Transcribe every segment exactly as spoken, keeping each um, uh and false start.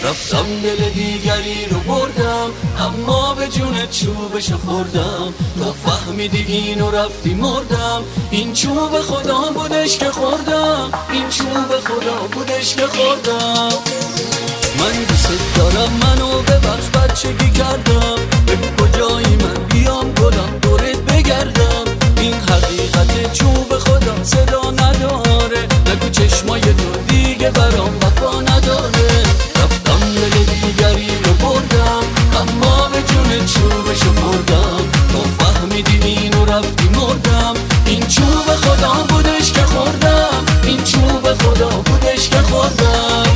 رفتم دل دیگری رو بردم، اما به جونت چوبش خوردم. تو فهمیدی اینو رفتی مردم، این چوب خدا بودش که خوردم، این چوب خدا بودش که خوردم. من دوست دارم، منو ببخش بچگی کردم. بگو کجایی من بیام گلم دورت بگردم. این حقیقت چوب خدا صدا نداره، نگو چشمای تو دیگه برام وفا نداره. رفتم دل دیگری رو بردم، اما به جون چوبش خوردم. تو فهمیدی اینو رفتی مردم، این چوب خدا بودش که خوردم، این چوب خدا بودش که خوردم.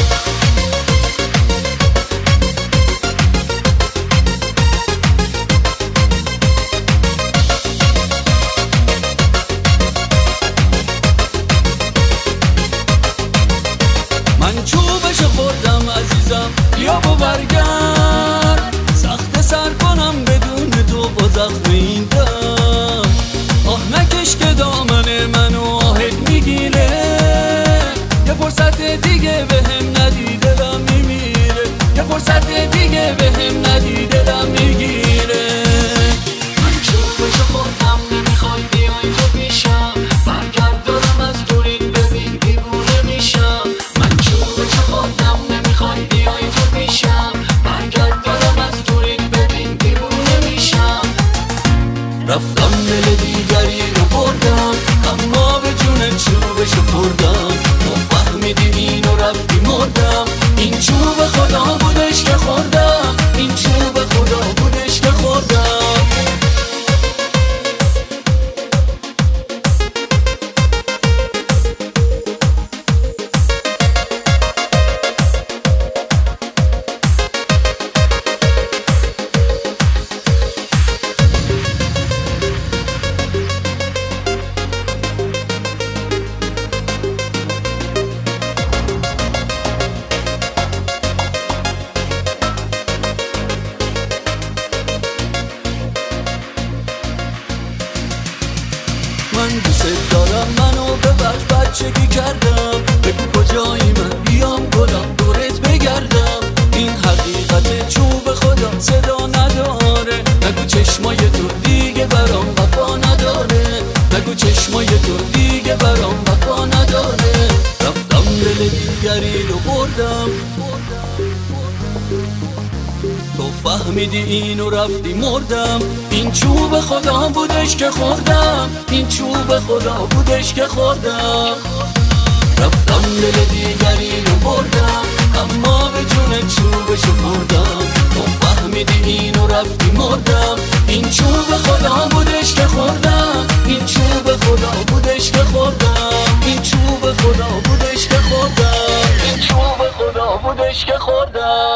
من چوبش خوردم عزیزم، بیا و برگرد. سخت سر کنم بدون تو با زخم این دم. آه نکش که دامن منو آهت میگیره، یه فرصت دیگه به هم ندی دلم میمیره، یه فرصت دیگه به هم ندی دلم میگیره. من چوبش خوردم، نمیخوای بیای تو پیشم. برگرد دارم از دورید ببین دیوونه میشم. من چوبش خوردم، نمیخوای بیای تو پیشم. برگرد دارم از دورید ببین دیوونه میشم. رفتم دل دیگری رو بردم، اما به جون چوبش خوردم. تو فهمیدی اینو رفتی مردم، این چوب خدا بودش که خوردم، این چوب خدا بودش که خوردم. من دوست دارم، منو ببخش بچگی کردم. بگو کجایی من بیام گلم دورت بگردم. این حقیقت چوب خدا صدا نداره، نگو چشمای تو دیگه برام وفا نداره، نگو چشمای تو دیگه برام وفا نداره. رفتم دل دیگری رو بردم، تو فهمیدی اینو رفتی مردم. این چوب خدا بودش که خوردم، این چوب خدا بودش که خوردم. رفتم دل دیگری رو بردم، اما به جون چوبش خوردم. تو فهمیدی اینو رفتی مردم، این چوب خدا بودش که خوردم، این چوب خدا بودش که خوردم، این چوب خدا بودش که خوردم، این چوب خدا بودش که خوردم.